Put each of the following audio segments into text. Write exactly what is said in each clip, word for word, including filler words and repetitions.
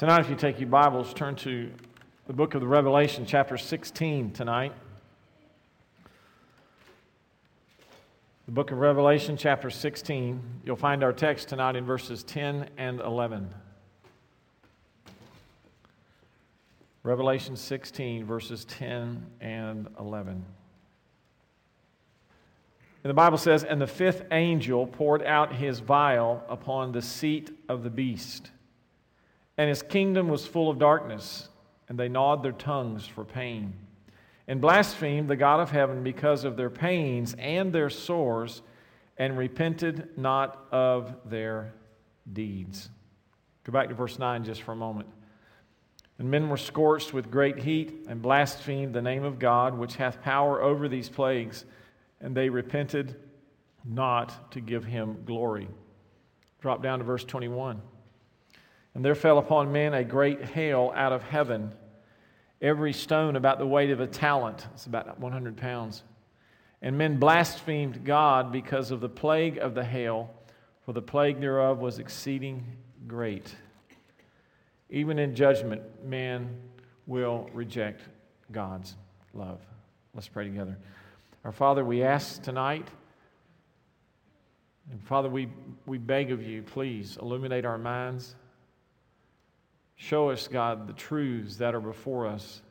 Tonight, if you take your Bibles, turn to the book of the Revelation, chapter sixteen tonight. The book of Revelation, chapter sixteen. You'll find our text tonight in verses ten and eleven. Revelation sixteen, verses ten and eleven. And the Bible says, "And the fifth angel poured out his vial upon the seat of the beast. And his kingdom was full of darkness, and they gnawed their tongues for pain, and blasphemed the God of heaven because of their pains and their sores, and repented not of their deeds." Go back to verse nine just for a moment. "And men were scorched with great heat, and blasphemed the name of God, which hath power over these plagues, and they repented not to give him glory." Drop down to verse twenty-one. "And there fell upon men a great hail out of heaven, every stone about the weight of a talent." It's about one hundred pounds. "And men blasphemed God because of the plague of the hail, for the plague thereof was exceeding great." Even in judgment, man will reject God's love. Let's pray together. Our Father, we ask tonight, and Father, we, we beg of you, please illuminate our minds. Show us, God, the truths that are before us.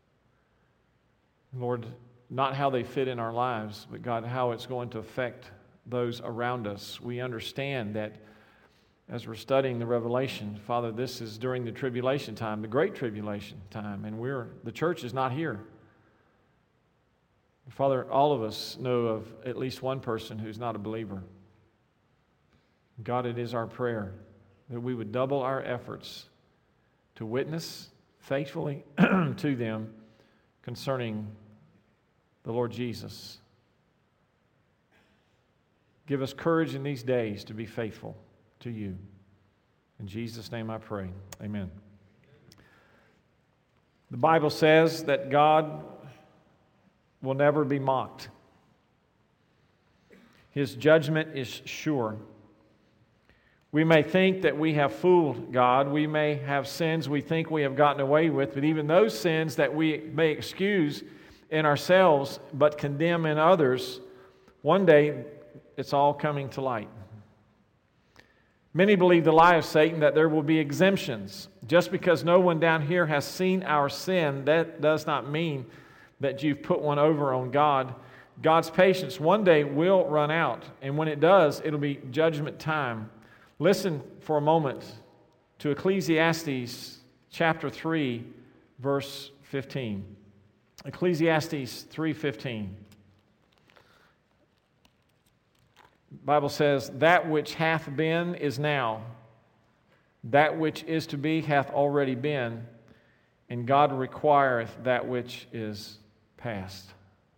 Lord, not how they fit in our lives, but God, how it's going to affect those around us. We understand that as we're studying the Revelation, Father, this is during the tribulation time, the great tribulation time, and we're the church is not here. Father, all of us know of at least one person who's not a believer. God, it is our prayer that we would double our efforts to witness faithfully to them concerning the Lord Jesus. Give us courage in these days to be faithful to you. In Jesus' name I pray. Amen. The Bible says that God will never be mocked. His judgment is sure. We may think that we have fooled God. We may have sins we think we have gotten away with, but even those sins that we may excuse in ourselves but condemn in others, one day it's all coming to light. Many believe the lie of Satan that there will be exemptions. Just because no one down here has seen our sin, that does not mean that you've put one over on God. God's patience one day will run out, and when it does, it'll be judgment time. Listen for a moment to Ecclesiastes chapter three, verse fifteen. Ecclesiastes three fifteen. The Bible says, "That which hath been is now, that which is to be hath already been, and God requireth that which is past."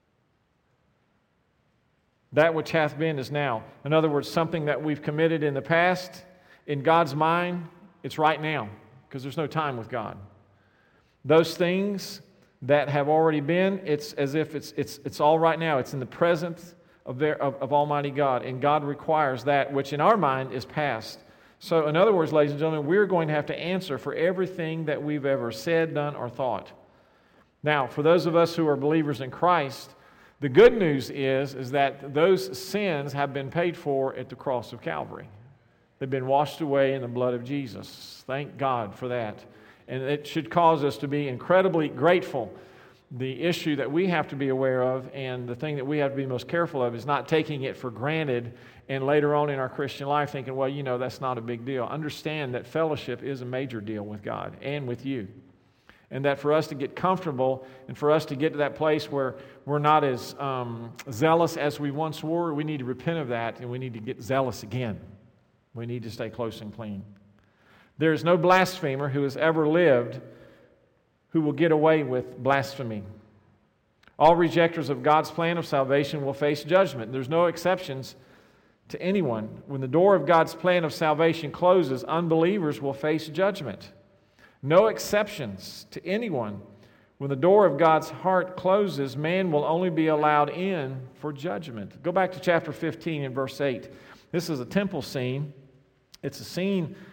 That which hath been is now. In other words, something that we've committed in the past, in God's mind, it's right now, because there's no time with God. Those things that have already been, it's as if it's it's it's all right now. It's in the presence of, their, of, of Almighty God, and God requires that which in our mind is past. So, in other words, ladies and gentlemen, we're going to have to answer for everything that we've ever said, done, or thought. Now, for those of us who are believers in Christ, the good news is, is that those sins have been paid for at the cross of Calvary. They've been washed away in the blood of Jesus. Thank God for that. And it should cause us to be incredibly grateful. The issue that we have to be aware of, and the thing that we have to be most careful of, is not taking it for granted and later on in our Christian life thinking, well, you know, that's not a big deal. Understand that fellowship is a major deal with God and with you. And that for us to get comfortable and for us to get to that place where we're not as um, zealous as we once were, we need to repent of that, and we need to get zealous again. We need to stay close and clean. There is no blasphemer who has ever lived who will get away with blasphemy. All rejectors of God's plan of salvation will face judgment. There's no exceptions to anyone. When the door of God's plan of salvation closes, unbelievers will face judgment. No exceptions to anyone. When the door of God's heart closes, man will only be allowed in for judgment. Go back to chapter fifteen and verse eight. This is a temple scene. It's a scene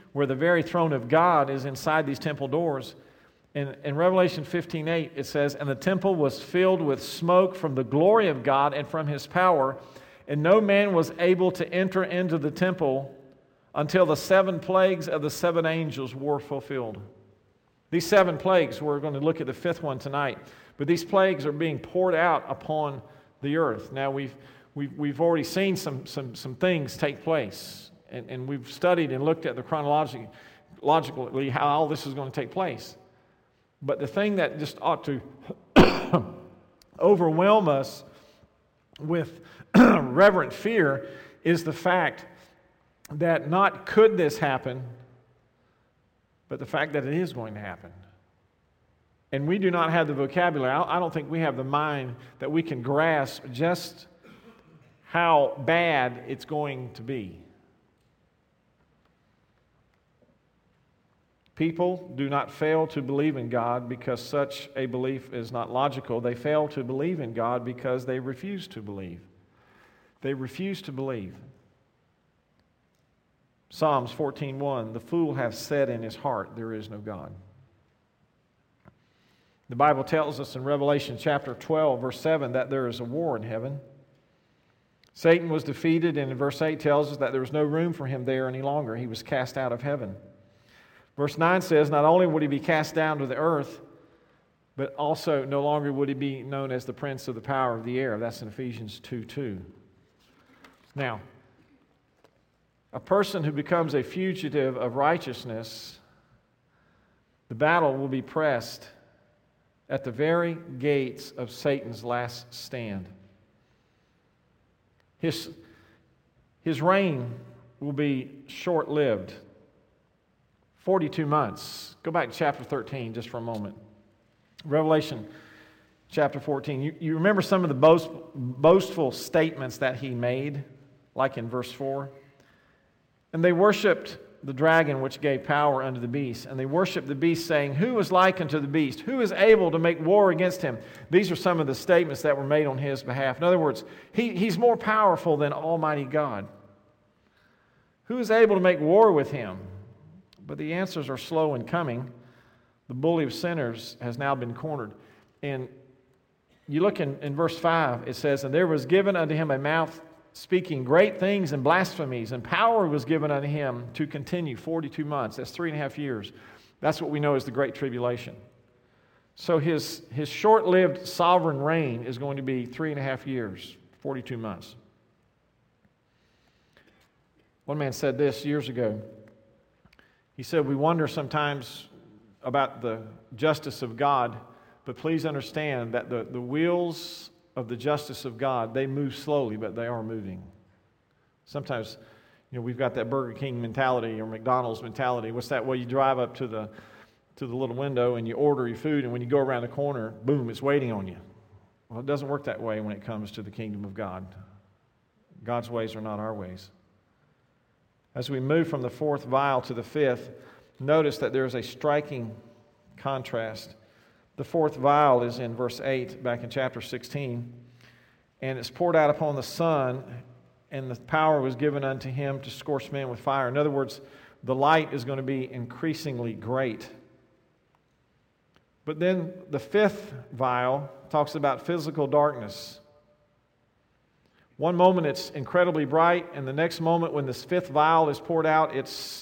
where the very throne of God is inside these temple doors. In, in Revelation fifteen eight, it says, "And the temple was filled with smoke from the glory of God and from His power, and no man was able to enter into the temple until the seven plagues of the seven angels were fulfilled." These seven plagues, we're going to look at the fifth one tonight, but these plagues are being poured out upon the earth. Now, we've we've, we've already seen some, some, some things take place, and, and we've studied and looked at the chronologically logically how all this is going to take place. But the thing that just ought to overwhelm us with reverent fear is the fact that not could this happen, but the fact that it is going to happen. And we do not have the vocabulary. I don't think we have the mind that we can grasp just how bad it's going to be. People do not fail to believe in God because such a belief is not logical. They fail to believe in God because they refuse to believe. They refuse to believe. Psalms fourteen one, "The fool hath said in his heart, there is no God." The Bible tells us in Revelation chapter twelve, verse seven, that there is a war in heaven. Satan was defeated, and in verse eight tells us that there was no room for him there any longer. He was cast out of heaven. Verse nine says, not only would he be cast down to the earth, but also no longer would he be known as the prince of the power of the air. That's in Ephesians two two. Now, a person who becomes a fugitive of righteousness, the battle will be pressed at the very gates of Satan's last stand. His, his reign will be short-lived. forty-two months. Go back to chapter thirteen just for a moment. Revelation chapter fourteen. You, you remember some of the boast, boastful statements that he made, like in verse four? "And they worshipped the dragon which gave power unto the beast. And they worshipped the beast, saying, Who is like unto the beast? Who is able to make war against him?" These are some of the statements that were made on his behalf. In other words, he, he's more powerful than Almighty God. Who is able to make war with him? But the answers are slow in coming. The bully of sinners has now been cornered. And you look in, in verse five, it says, "And there was given unto him a mouth speaking great things and blasphemies, and power was given unto him to continue forty-two months. That's three and a half years. That's what we know as the Great Tribulation. So his, his short-lived sovereign reign is going to be three and a half years, forty-two months. One man said this years ago. He said, "We wonder sometimes about the justice of God, but please understand that the, the wheels of the justice of God, they move slowly, but they are moving." Sometimes, you know, we've got that Burger King mentality or McDonald's mentality. What's that? Well, you drive up to the to the little window and you order your food, and when you go around the corner, boom, it's waiting on you. Well, it doesn't work that way when it comes to the kingdom of God. God's ways are not our ways. As we move from the fourth vial to the fifth, notice that there is a striking contrast. The fourth vial is in verse eight, back in chapter sixteen. "And it's poured out upon the sun, and the power was given unto him to scorch men with fire." In other words, the light is going to be increasingly great. But then the fifth vial talks about physical darkness. One moment it's incredibly bright, and the next moment when this fifth vial is poured out, it's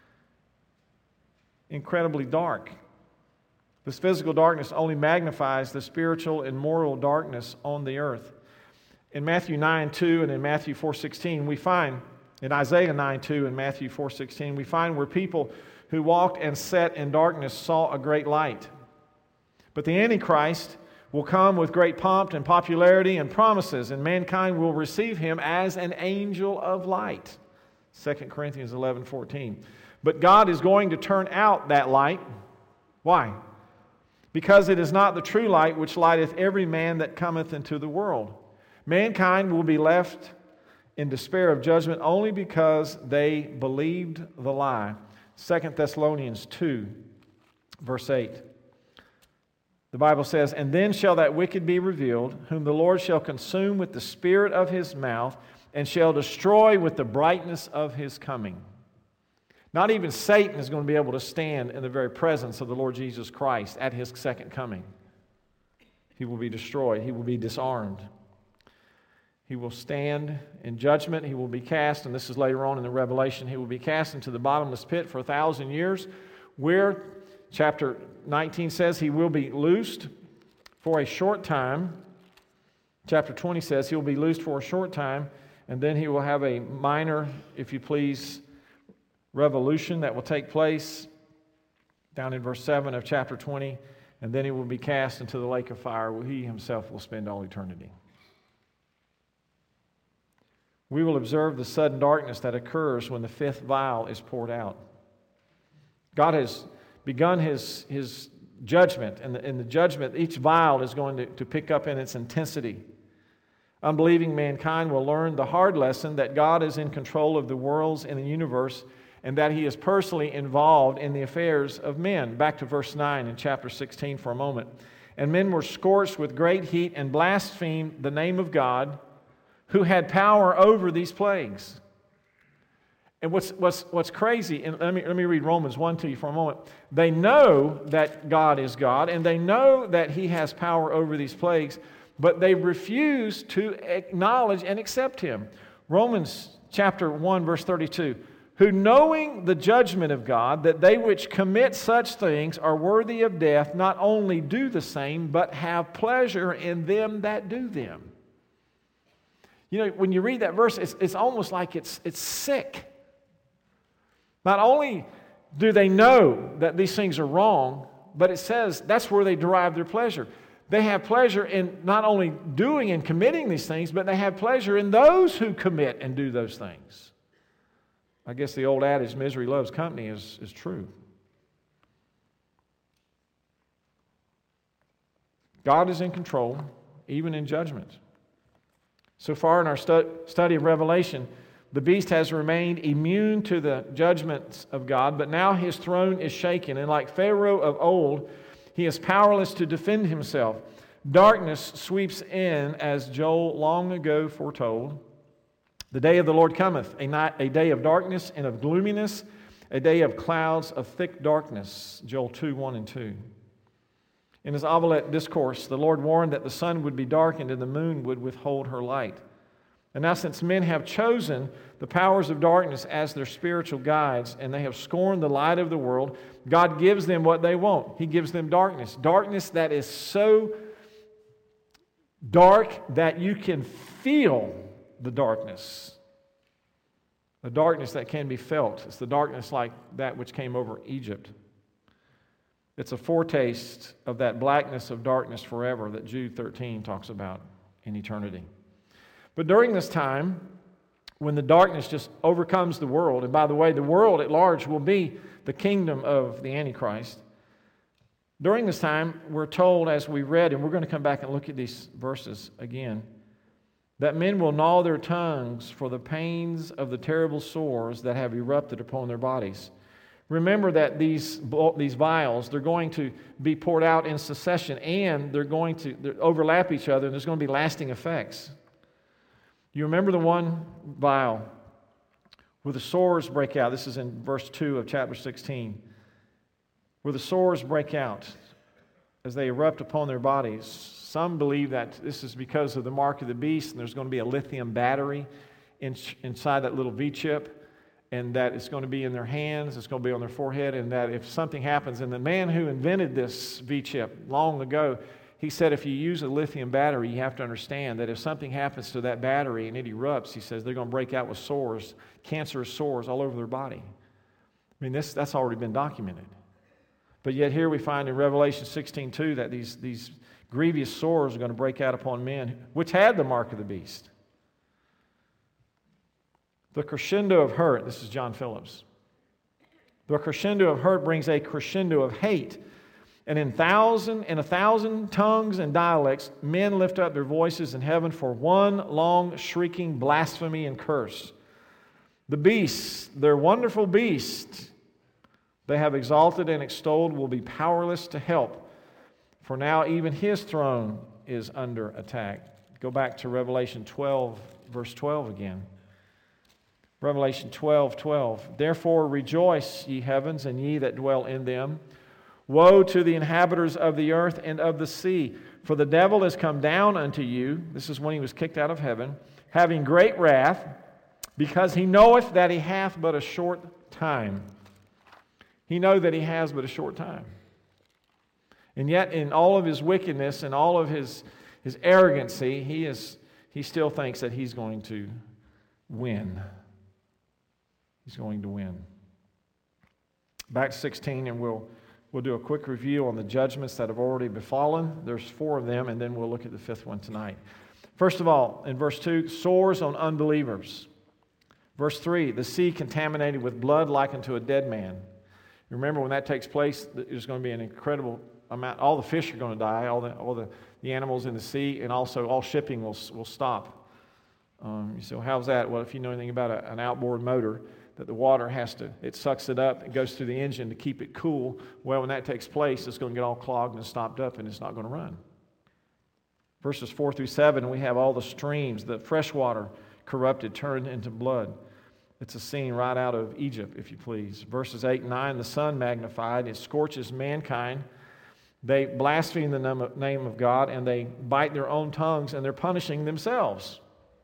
incredibly dark. This physical darkness only magnifies the spiritual and moral darkness on the earth. In Matthew nine two and in Matthew four sixteen, we find, in Isaiah nine two and Matthew four sixteen, we find where people who walked and sat in darkness saw a great light. But the Antichrist will come with great pomp and popularity and promises, and mankind will receive him as an angel of light. Second Corinthians eleven fourteen. But God is going to turn out that light. Why? Because it is not the true light which lighteth every man that cometh into the world. Mankind will be left in despair of judgment only because they believed the lie. Second Thessalonians two, verse eight. The Bible says, "And then shall that wicked be revealed, whom the Lord shall consume with the spirit of his mouth, and shall destroy with the brightness of his coming." Not even Satan is going to be able to stand in the very presence of the Lord Jesus Christ at his second coming. He will be destroyed. He will be disarmed. He will stand in judgment. He will be cast, and this is later on in the Revelation, he will be cast into the bottomless pit for a thousand years, where chapter nineteen says he will be loosed for a short time. Chapter twenty says he will be loosed for a short time, and then he will have a minor, if you please, revolution that will take place down in verse seven of chapter twenty, and then he will be cast into the lake of fire where he himself will spend all eternity. We will observe the sudden darkness that occurs when the fifth vial is poured out. God has begun his, his judgment, and the, and the judgment, each vial is going to, to pick up in its intensity. Unbelieving mankind will learn the hard lesson that God is in control of the worlds in the universe and that he is personally involved in the affairs of men. Back to verse nine in chapter sixteen for a moment. And men were scorched with great heat and blasphemed the name of God, who had power over these plagues. And what's, what's, what's crazy, and let me, let me read Romans one to you for a moment. They know that God is God, and they know that he has power over these plagues, but they refuse to acknowledge and accept him. Romans chapter one, verse thirty-two. Who knowing the judgment of God, that they which commit such things are worthy of death, not only do the same, but have pleasure in them that do them. You know, when you read that verse, it's, it's almost like it's, it's sick. Not only do they know that these things are wrong, but it says that's where they derive their pleasure. They have pleasure in not only doing and committing these things, but they have pleasure in those who commit and do those things. I guess the old adage, misery loves company, is, is true. God is in control, even in judgment. So far in our stu- study of Revelation, the beast has remained immune to the judgments of God, but now his throne is shaken, and like Pharaoh of old, he is powerless to defend himself. Darkness sweeps in, as Joel long ago foretold. The day of the Lord cometh, a, night, a day of darkness and of gloominess, a day of clouds of thick darkness. Joel two, one and two. In his Olivet discourse, the Lord warned that the sun would be darkened and the moon would withhold her light. And now since men have chosen the powers of darkness as their spiritual guides, and they have scorned the light of the world, God gives them what they want. He gives them darkness. Darkness that is so dark that you can feel the darkness. A darkness that can be felt. It's the darkness like that which came over Egypt. It's a foretaste of that blackness of darkness forever that Jude thirteen talks about in eternity. But during this time, when the darkness just overcomes the world, and by the way, the world at large will be the kingdom of the Antichrist. During this time, we're told, as we read, and we're going to come back and look at these verses again, that men will gnaw their tongues for the pains of the terrible sores that have erupted upon their bodies. Remember that these, these vials, they're going to be poured out in succession, and they're going to overlap each other, and there's going to be lasting effects. You remember the one vial where the sores break out. This is in verse two of chapter sixteen. Where the sores break out as they erupt upon their bodies. Some believe that this is because of the mark of the beast, and there's going to be a lithium battery in, inside that little V-chip, and that it's going to be in their hands, it's going to be on their forehead, and that if something happens, and the man who invented this V-chip long ago, he said if you use a lithium battery, you have to understand that if something happens to that battery and it erupts, he says they're going to break out with sores, cancerous sores all over their body. I mean, this that's already been documented. But yet here we find in Revelation sixteen two that these, these grievous sores are going to break out upon men which had the mark of the beast. The crescendo of hurt, this is John Phillips. The crescendo of hurt brings a crescendo of hate. And in thousand in a thousand tongues and dialects, men lift up their voices in heaven for one long shrieking blasphemy and curse. The beasts, their wonderful beast, they have exalted and extolled, will be powerless to help. For now even his throne is under attack. Go back to Revelation twelve, verse twelve again. Revelation twelve twelve. Therefore rejoice, ye heavens, and ye that dwell in them. Woe to the inhabitants of the earth and of the sea, for the devil is come down unto you. This is when he was kicked out of heaven, having great wrath, because he knoweth that he hath but a short time. He know that he has but a short time. And yet in all of his wickedness and all of his, his arrogancy, he is he still thinks that he's going to win. He's going to win. Back to sixteen, and we'll we'll do a quick review on the judgments that have already befallen. There's four of them, and then we'll look at the fifth one tonight. First of all, in verse two, sores on unbelievers. Verse three, the sea contaminated with blood like unto a dead man. Remember, when that takes place, there's going to be an incredible amount. All the fish are going to die, all the all the, the animals in the sea, and also all shipping will will stop. Um, you say, well, how's that? Well, if you know anything about a, an outboard motor, that the water has to, it sucks it up, it goes through the engine to keep it cool. Well, when that takes place, it's going to get all clogged and stopped up, and it's not going to run. Verses four through seven, we have all the streams, the fresh water corrupted, turned into blood. It's a scene right out of Egypt, if you please. Verses eight and nine, the sun magnified, it scorches mankind. They blaspheme the name of God, and they bite their own tongues, and they're punishing themselves.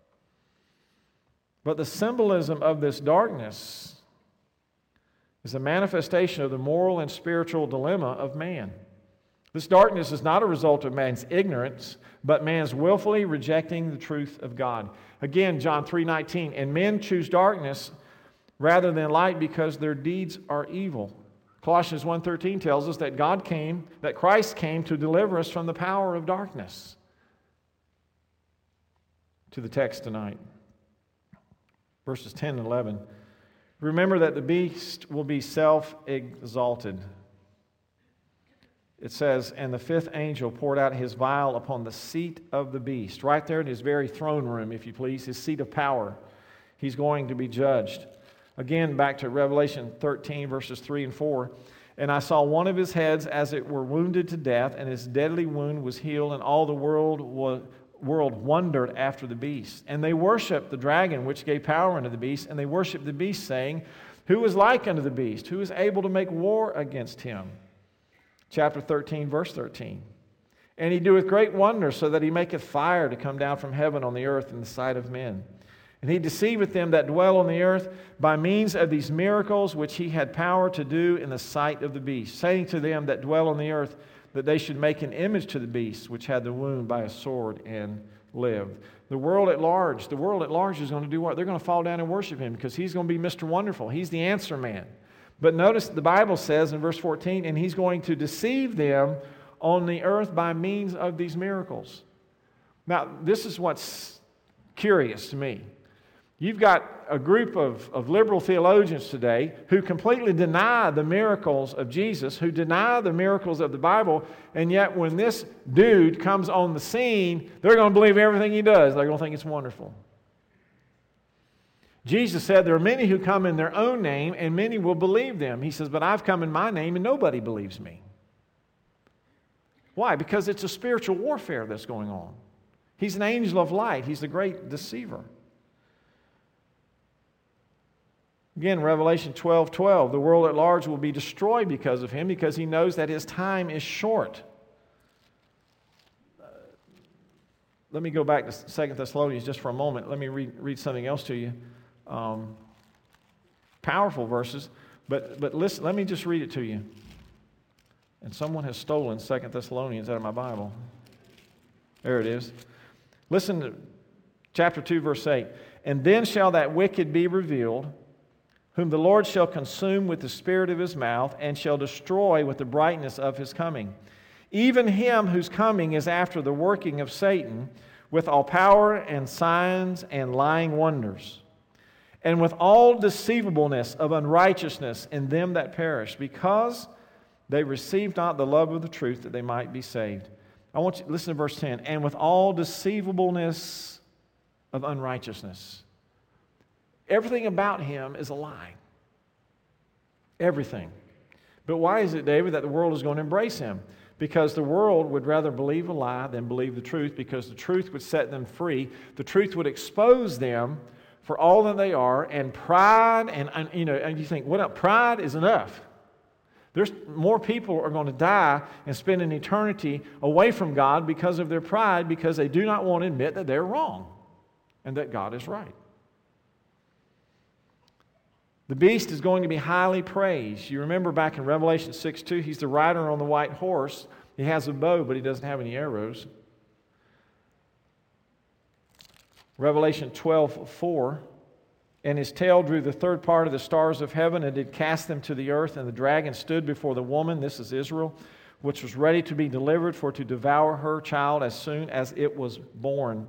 But the symbolism of this darkness is a manifestation of the moral and spiritual dilemma of man. This darkness is not a result of man's ignorance, but man's willfully rejecting the truth of God. Again, John three nineteen, and men choose darkness rather than light because their deeds are evil. Colossians one thirteen tells us that God came, that Christ came to deliver us from the power of darkness. To the text tonight. Verses ten and eleven. Remember that the beast will be self-exalted. It says, and the fifth angel poured out his vial upon the seat of the beast. Right there in his very throne room, if you please, his seat of power. He's going to be judged. Again, back to Revelation thirteen, verses three and four. And I saw one of his heads as it were wounded to death, and his deadly wound was healed, and all the world was... world wondered after the beast. And they worshiped the dragon, which gave power unto the beast, and they worshiped the beast, saying, who is like unto the beast? Who is able to make war against him? Chapter thirteen, verse thirteen. And he doeth great wonders, so that he maketh fire to come down from heaven on the earth in the sight of men. And he deceiveth them that dwell on the earth by means of these miracles which he had power to do in the sight of the beast, saying to them that dwell on the earth, that they should make an image to the beast which had the wound by a sword and lived. The world at large, the world at large is going to do what? They're going to fall down and worship him because he's going to be Mister Wonderful. He's the answer man. But notice the Bible says in verse fourteen, and he's going to deceive them on the earth by means of these miracles. Now, this is what's curious to me. You've got a group of, of liberal theologians today who completely deny the miracles of Jesus, who deny the miracles of the Bible, and yet when this dude comes on the scene, they're going to believe everything he does. They're going to think it's wonderful. Jesus said there are many who come in their own name, and many will believe them. He says, but I've come in my name, and nobody believes me. Why? Because it's a spiritual warfare that's going on. He's an angel of light. He's the great deceiver. Again, Revelation twelve twelve, the world at large will be destroyed because of him, because he knows that his time is short. Uh, let me go back to Second Thessalonians just for a moment. Let me read, read something else to you. Um, powerful verses, but, but listen, let me just read it to you. And someone has stolen Second Thessalonians out of my Bible. There it is. Listen to chapter two, verse eight. And then shall that wicked be revealed, whom the Lord shall consume with the spirit of his mouth, and shall destroy with the brightness of his coming. Even him whose coming is after the working of Satan, with all power and signs and lying wonders, and with all deceivableness of unrighteousness in them that perish, because they received not the love of the truth that they might be saved. I want you to listen to verse ten. And with all deceivableness of unrighteousness. Everything about him is a lie. Everything. But why is it, David, that the world is going to embrace him? Because the world would rather believe a lie than believe the truth, because the truth would set them free. The truth would expose them for all that they are, and pride, and, and you know, and you think, what up? Pride is enough. There's more people are going to die and spend an eternity away from God because of their pride, because they do not want to admit that they're wrong and that God is right. The beast is going to be highly praised. You remember back in Revelation six two, he's the rider on the white horse. He has a bow, but he doesn't have any arrows. Revelation twelve four, and his tail drew the third part of the stars of heaven and did cast them to the earth, and the dragon stood before the woman, this is Israel, which was ready to be delivered for to devour her child as soon as it was born.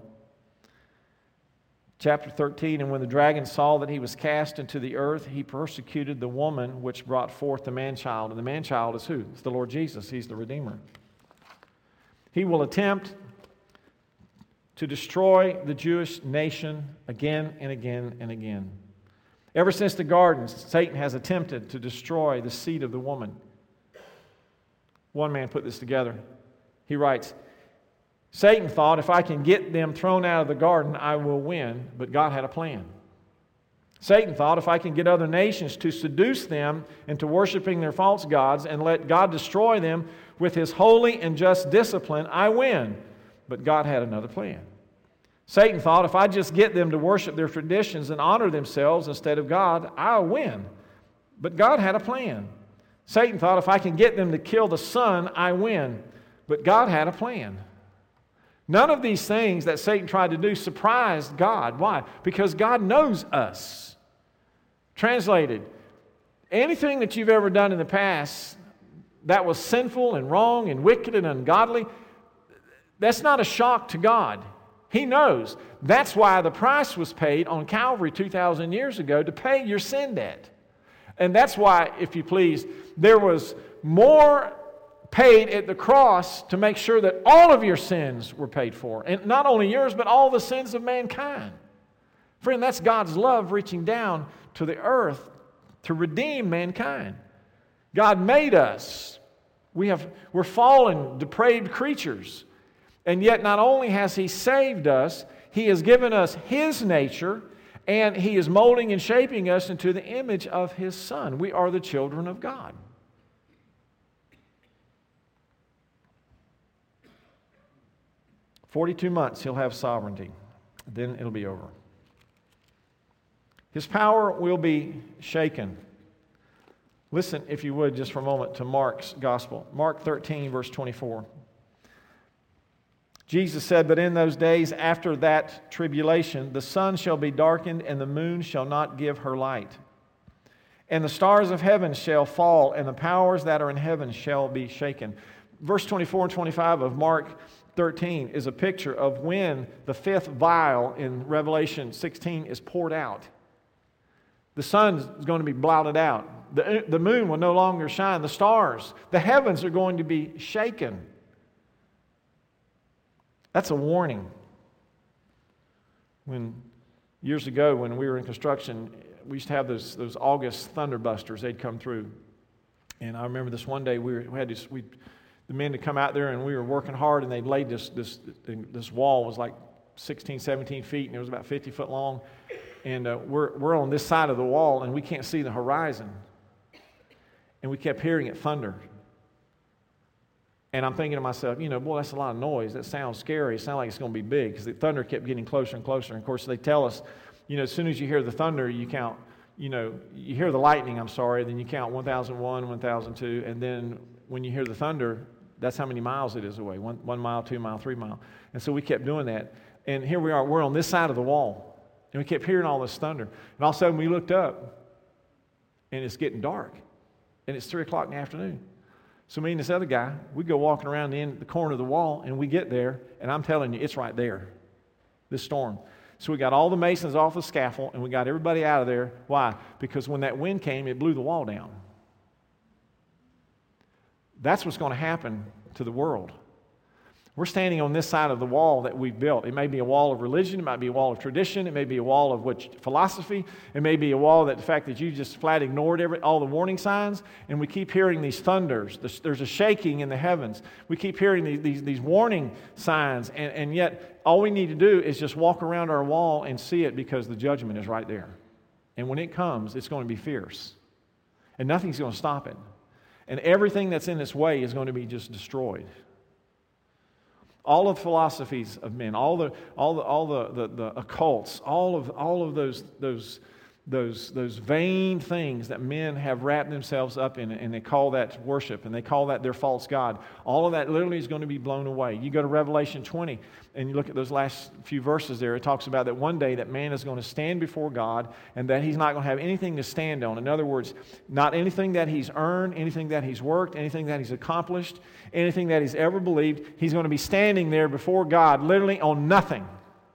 Chapter thirteen, and when the dragon saw that he was cast into the earth, he persecuted the woman which brought forth the man-child. And the man-child is who? It's the Lord Jesus. He's the Redeemer. He will attempt to destroy the Jewish nation again and again and again. Ever since the garden, Satan has attempted to destroy the seed of the woman. One man put this together. He writes, Satan thought, if I can get them thrown out of the garden, I will win, but God had a plan. Satan thought, if I can get other nations to seduce them into worshiping their false gods and let God destroy them with His holy and just discipline, I win. But God had another plan. Satan thought, if I just get them to worship their traditions and honor themselves instead of God, I'll win. But God had a plan. Satan thought, if I can get them to kill the Son, I win. But God had a plan. None of these things that Satan tried to do surprised God. Why? Because God knows us. Translated, anything that you've ever done in the past that was sinful and wrong and wicked and ungodly, that's not a shock to God. He knows. That's why the price was paid on Calvary two thousand years ago, to pay your sin debt. And that's why, if you please, there was more paid at the cross to make sure that all of your sins were paid for. And not only yours, but all the sins of mankind. Friend, that's God's love reaching down to the earth to redeem mankind. God made us. We have, we're fallen, depraved creatures. And yet not only has He saved us, He has given us His nature, and He is molding and shaping us into the image of His Son. We are the children of God. forty-two months He'll have sovereignty. Then it'll be over. His power will be shaken. Listen, if you would, just for a moment, to Mark's gospel. Mark thirteen, verse twenty-four. Jesus said, but in those days after that tribulation, the sun shall be darkened, and the moon shall not give her light. And the stars of heaven shall fall, and the powers that are in heaven shall be shaken. Verse twenty-four and twenty-five of Mark thirteen is a picture of when the fifth vial in Revelation sixteen is poured out. The sun is going to be blotted out. The, the moon will no longer shine. The stars, the heavens are going to be shaken. That's a warning. When years ago, when we were in construction, we used to have those those August thunderbusters. They'd come through, and I remember this one day we, were, we had this we. The men to come out there, and we were working hard, and they'd laid this this this wall was like sixteen, seventeen feet, and it was about fifty foot long. And uh, we're we're on this side of the wall, and we can't see the horizon. And we kept hearing it thunder. And I'm thinking to myself, you know, boy, that's a lot of noise. That sounds scary. It sounds like it's going to be big, because the thunder kept getting closer and closer. And of course, they tell us, you know, as soon as you hear the thunder, you count. You know, you hear the lightning. I'm sorry. Then you count one thousand one, one thousand two, and then when you hear the thunder, that's how many miles it is away. One, one mile, two mile, three mile. And so we kept doing that. And here we are. We're on this side of the wall. And we kept hearing all this thunder. And all of a sudden we looked up. And it's getting dark. And it's three o'clock in the afternoon. So me and this other guy, we go walking around the end, the corner of the wall. And we get there. And I'm telling you, it's right there. This storm. So we got all the masons off the scaffold. And we got everybody out of there. Why? Because when that wind came, it blew the wall down. That's what's going to happen to the world. We're standing on this side of the wall that we've built. It may be a wall of religion. It might be a wall of tradition. It may be a wall of which philosophy. It may be a wall that the fact that you just flat ignored every, all the warning signs. And we keep hearing these thunders. There's a shaking in the heavens. We keep hearing these, these, these warning signs. And, and yet all we need to do is just walk around our wall and see it, because the judgment is right there. And when it comes, it's going to be fierce. And nothing's going to stop it. And everything that's in its way is going to be just destroyed. All of the philosophies of men, all the all the all the, the, the occults, all of all of those those those those vain things that men have wrapped themselves up in, and they call that worship, and they call that their false god. All of that literally is going to be blown away. You go to Revelation twenty, and you look at those last few verses there. It talks about that one day that man is going to stand before God, and that he's not going to have anything to stand on. In other words, not anything that he's earned, anything that he's worked, anything that he's accomplished, anything that he's ever believed. He's going to be standing there before God, literally on nothing.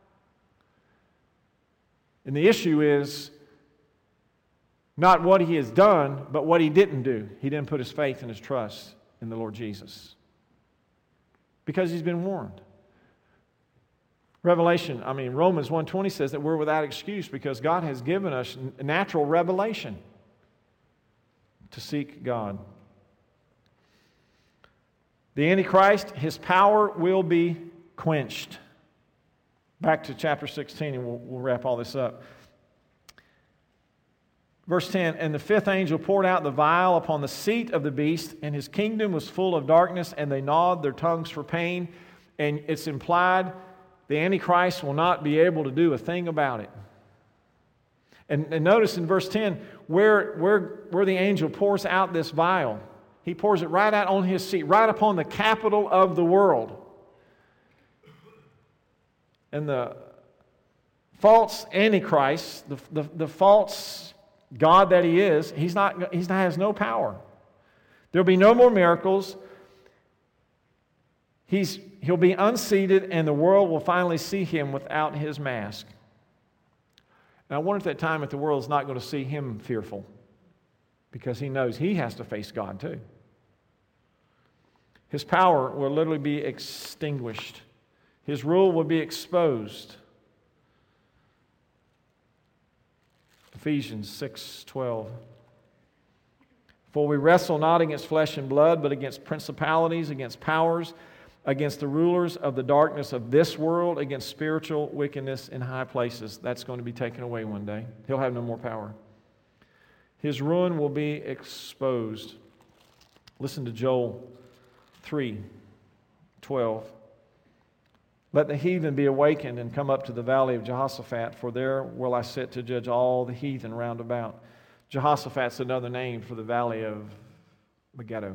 And the issue is not what he has done, but what he didn't do. He didn't put his faith and his trust in the Lord Jesus, because he's been warned. Revelation, I mean, Romans one twenty says that we're without excuse, because God has given us natural revelation to seek God. The Antichrist, his power will be quenched. Back to chapter sixteen, and we'll, we'll wrap all this up. Verse ten, and the fifth angel poured out the vial upon the seat of the beast, and his kingdom was full of darkness, and they gnawed their tongues for pain. And it's implied the Antichrist will not be able to do a thing about it. And, and notice in verse ten, where, where, where the angel pours out this vial, he pours it right out on his seat, right upon the capital of the world. And the false Antichrist, the, the, the false God that he is, he's not, he has no power. There'll be no more miracles. He's, he'll be unseated, and the world will finally see him without his mask. And I wonder at that time if the world's not going to see him fearful, because he knows he has to face God too. His power will literally be extinguished. His rule will be exposed. Ephesians six twelve. For we wrestle not against flesh and blood, but against principalities, against powers, against the rulers of the darkness of this world, against spiritual wickedness in high places. That's going to be taken away one day. He'll have no more power. His ruin will be exposed. Listen to Joel three twelve. Let the heathen be awakened and come up to the valley of Jehoshaphat, for there will I sit to judge all the heathen round about. Jehoshaphat's another name for the valley of Megiddo.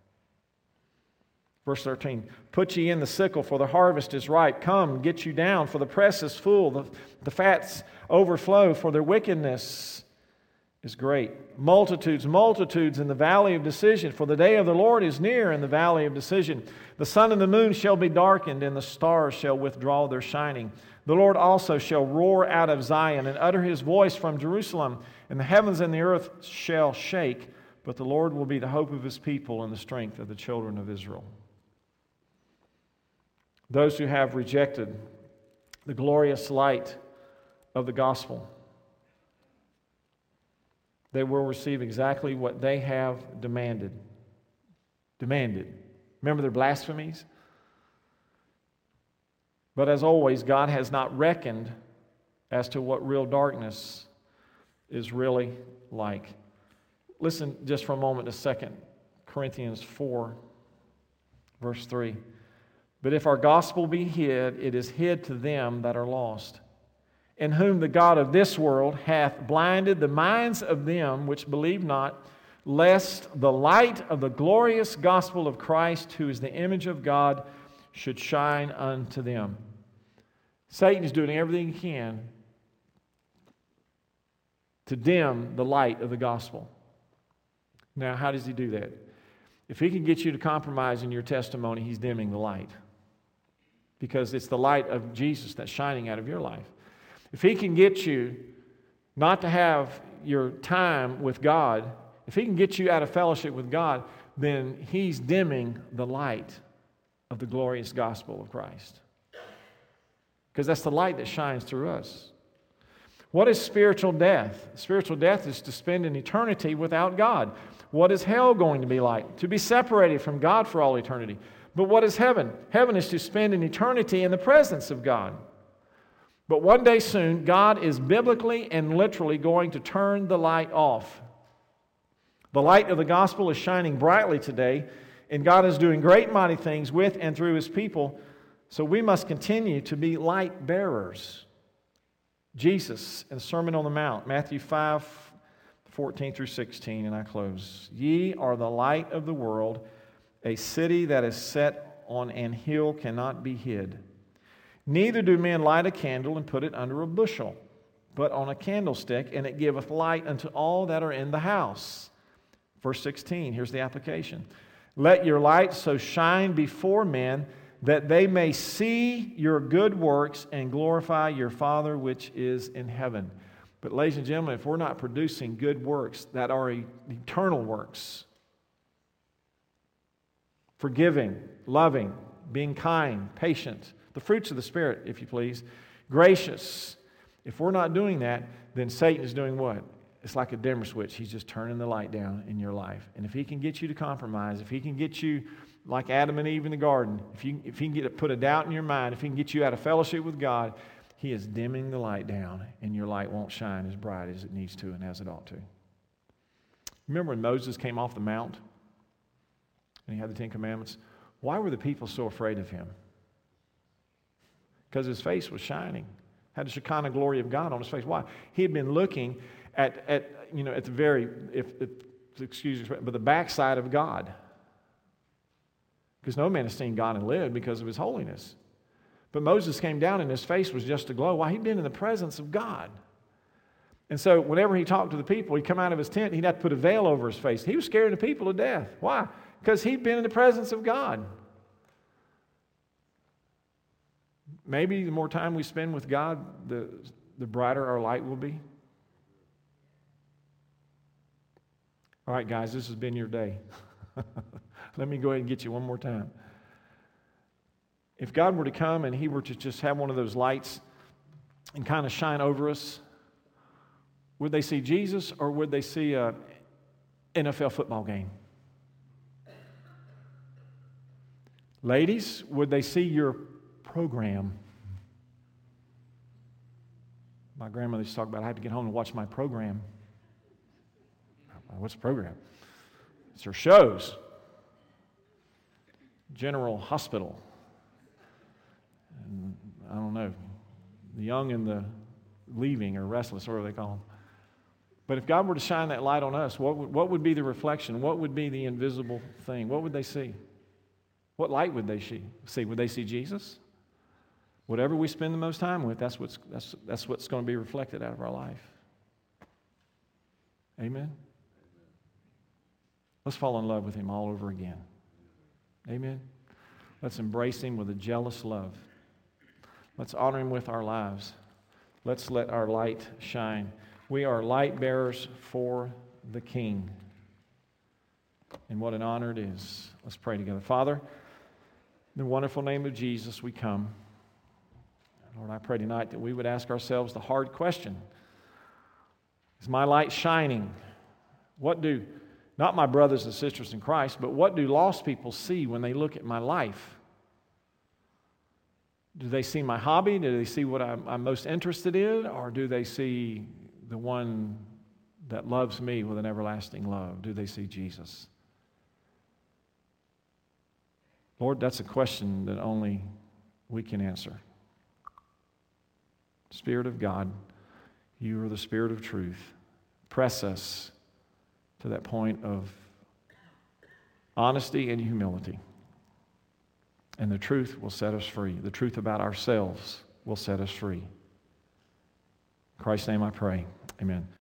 Verse thirteen, put ye in the sickle, for the harvest is ripe. Come, get you down, for the press is full. The, the fats overflow, for their wickedness is great. Multitudes, multitudes in the valley of decision, for the day of the Lord is near in the valley of decision. The sun and the moon shall be darkened, and the stars shall withdraw their shining. The Lord also shall roar out of Zion and utter his voice from Jerusalem, and the heavens and the earth shall shake, but the Lord will be the hope of his people and the strength of the children of Israel. Those who have rejected the glorious light of the gospel, they will receive exactly what they have demanded. Demanded. Remember their blasphemies? But as always, God has not reckoned as to what real darkness is really like. Listen just for a moment to Second Corinthians four, verse three. But if our gospel be hid, it is hid to them that are lost, in whom the God of this world hath blinded the minds of them which believe not, lest the light of the glorious gospel of Christ, who is the image of God, should shine unto them. Satan is doing everything he can to dim the light of the gospel. Now, how does he do that? If he can get you to compromise in your testimony, he's dimming the light, because it's the light of Jesus that's shining out of your life. If he can get you not to have your time with God, if he can get you out of fellowship with God, then he's dimming the light of the glorious gospel of Christ. Because that's the light that shines through us. What is spiritual death? Spiritual death is to spend an eternity without God. What is hell going to be like? To be separated from God for all eternity. But what is heaven? Heaven is to spend an eternity in the presence of God. But one day soon, God is biblically and literally going to turn the light off. The light of the gospel is shining brightly today, and God is doing great mighty things with and through His people. So we must continue to be light bearers. Jesus in the Sermon on the Mount, Matthew five, fourteen through sixteen, and I close. Ye are the light of the world. A city that is set on an hill cannot be hid. Neither do men light a candle and put it under a bushel, but on a candlestick, and it giveth light unto all that are in the house. Verse sixteen, here's the application. Let your light so shine before men that they may see your good works and glorify your Father which is in heaven. But ladies and gentlemen, if we're not producing good works that are eternal works, forgiving, loving, being kind, patient, the fruits of the Spirit, if you please, gracious. If we're not doing that, then Satan is doing what? It's like a dimmer switch. He's just turning the light down in your life. And if he can get you to compromise, if he can get you like Adam and Eve in the garden, if, you, if he can get put a doubt in your mind, if he can get you out of fellowship with God, he is dimming the light down, and your light won't shine as bright as it needs to and as it ought to. Remember when Moses came off the mount and he had the Ten Commandments? Why were the people so afraid of him? Because his face was shining. Had the Shekinah glory of God on his face. Why? He had been looking at, at you know, at the very, if, if excuse me, but the backside of God. Because no man has seen God and lived because of His holiness. But Moses came down and his face was just aglow. Why? He'd been in the presence of God. And so whenever he talked to the people, he'd come out of his tent, he'd have to put a veil over his face. He was scaring the people to death. Why? Because he'd been in the presence of God. Maybe the more time we spend with God, the, the brighter our light will be. All right, guys, this has been your day. Let me go ahead and get you one more time. If God were to come and He were to just have one of those lights and kind of shine over us, would they see Jesus or would they see an N F L football game? Ladies, would they see your program? My grandmother used to talk about, I had to get home and watch my program. What's the program? It's her shows. General Hospital. And I don't know. The young and the leaving or restless, whatever they call them. But if God were to shine that light on us, what would, what would be the reflection? What would be the invisible thing? What would they see? What light would they see? Would they see Jesus? Whatever we spend the most time with, that's what's, that's, that's what's going to be reflected out of our life. Amen? Let's fall in love with Him all over again. Amen? Let's embrace Him with a jealous love. Let's honor Him with our lives. Let's let our light shine. We are light bearers for the King. And what an honor it is. Let's pray together. Father, in the wonderful name of Jesus, we come. Lord, I pray tonight that we would ask ourselves the hard question. Is my light shining? What do, not my brothers and sisters in Christ, but what do lost people see when they look at my life? Do they see my hobby? Do they see what I'm, I'm most interested in? Or do they see the one that loves me with an everlasting love? Do they see Jesus? Lord, that's a question that only we can answer. Spirit of God, You are the Spirit of truth. Press us to that point of honesty and humility. And the truth will set us free. The truth about ourselves will set us free. In Christ's name I pray. Amen.